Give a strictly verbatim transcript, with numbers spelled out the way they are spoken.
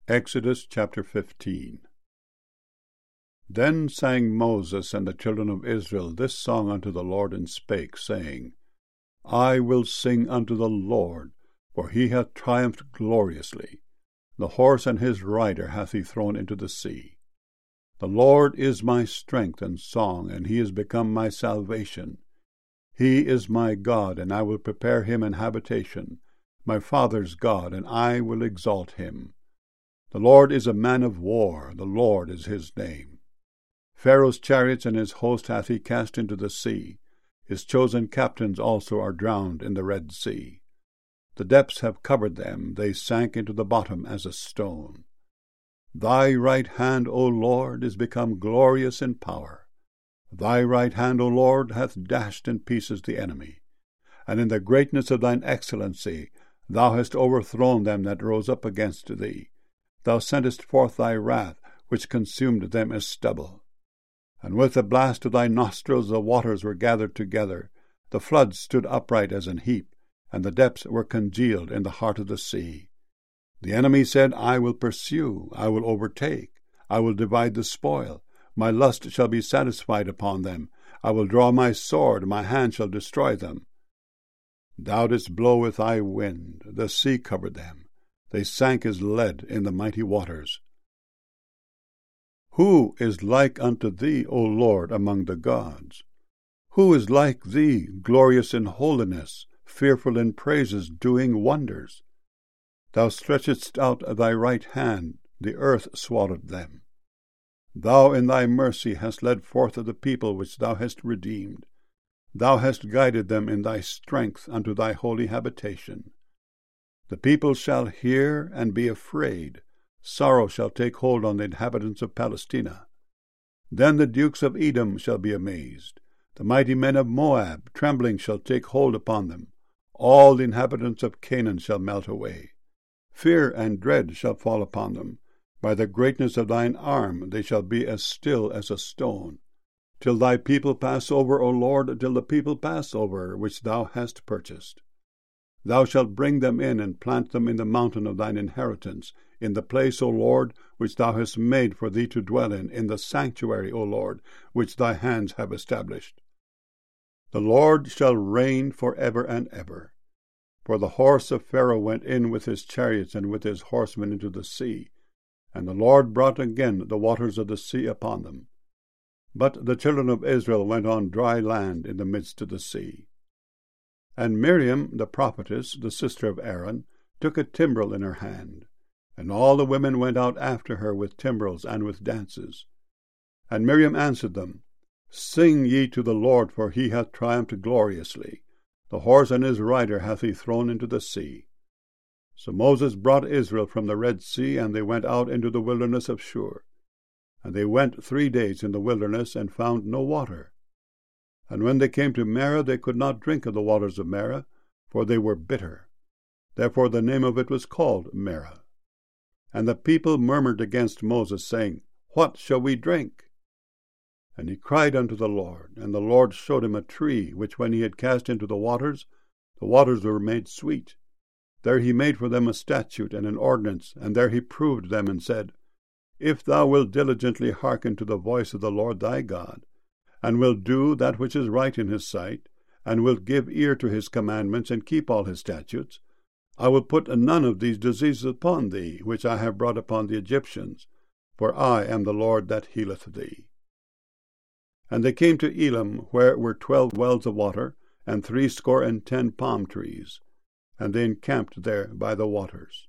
Exodus chapter fifteen. Then sang Moses and the children of Israel this song unto the Lord, and spake, saying, I will sing unto the Lord, for he hath triumphed gloriously. The horse and his rider hath he thrown into the sea. The Lord is my strength and song, and he is become my salvation. He is my God, and I will prepare him an habitation, my father's God, and I will exalt him. The Lord is a man of war, the Lord is his name. Pharaoh's chariots and his host hath he cast into the sea. His chosen captains also are drowned in the Red Sea. The depths have covered them, they sank into the bottom as a stone. Thy right hand, O Lord, is become glorious in power. Thy right hand, O Lord, hath dashed in pieces the enemy. And in the greatness of thine excellency thou hast overthrown them that rose up against thee. Thou sentest forth thy wrath, which consumed them as stubble. And with the blast of thy nostrils the waters were gathered together. The floods stood upright as an heap, and the depths were congealed in the heart of the sea. The enemy said, I will pursue, I will overtake, I will divide the spoil. My lust shall be satisfied upon them. I will draw my sword, my hand shall destroy them. Thou didst blow with thy wind, the sea covered them. They sank as lead in the mighty waters. Who is like unto thee, O Lord, among the gods? Who is like thee, glorious in holiness, fearful in praises, doing wonders? Thou stretchedst out thy right hand, the earth swallowed them. Thou in thy mercy hast led forth the people which thou hast redeemed. Thou hast guided them in thy strength unto thy holy habitation. The people shall hear and be afraid. Sorrow shall take hold on the inhabitants of Palestina. Then the dukes of Edom shall be amazed. The mighty men of Moab, trembling, shall take hold upon them. All the inhabitants of Canaan shall melt away. Fear and dread shall fall upon them. By the greatness of thine arm they shall be as still as a stone. Till thy people pass over, O Lord, till the people pass over, which thou hast purchased. Thou shalt bring them in, and plant them in the mountain of thine inheritance, in the place, O Lord, which thou hast made for thee to dwell in, in the sanctuary, O Lord, which thy hands have established. The Lord shall reign for ever and ever. For the horse of Pharaoh went in with his chariots and with his horsemen into the sea, and the Lord brought again the waters of the sea upon them. But the children of Israel went on dry land in the midst of the sea. And Miriam, the prophetess, the sister of Aaron, took a timbrel in her hand, and all the women went out after her with timbrels and with dances. And Miriam answered them, Sing ye to the Lord, for he hath triumphed gloriously. The horse and his rider hath he thrown into the sea. So Moses brought Israel from the Red Sea, and they went out into the wilderness of Shur. And they went three days in the wilderness, and found no water. And when they came to Marah, they could not drink of the waters of Marah, for they were bitter. Therefore the name of it was called Marah. And the people murmured against Moses, saying, What shall we drink? And he cried unto the Lord, and the Lord showed him a tree, which when he had cast into the waters, the waters were made sweet. There he made for them a statute and an ordinance, and there he proved them, and said, If thou wilt diligently hearken to the voice of the Lord thy God, and wilt do that which is right in his sight, and wilt give ear to his commandments, and keep all his statutes, I will put none of these diseases upon thee, which I have brought upon the Egyptians, for I am the Lord that healeth thee. And they came to Elim, where were twelve wells of water, and threescore and ten palm trees, and they encamped there by the waters.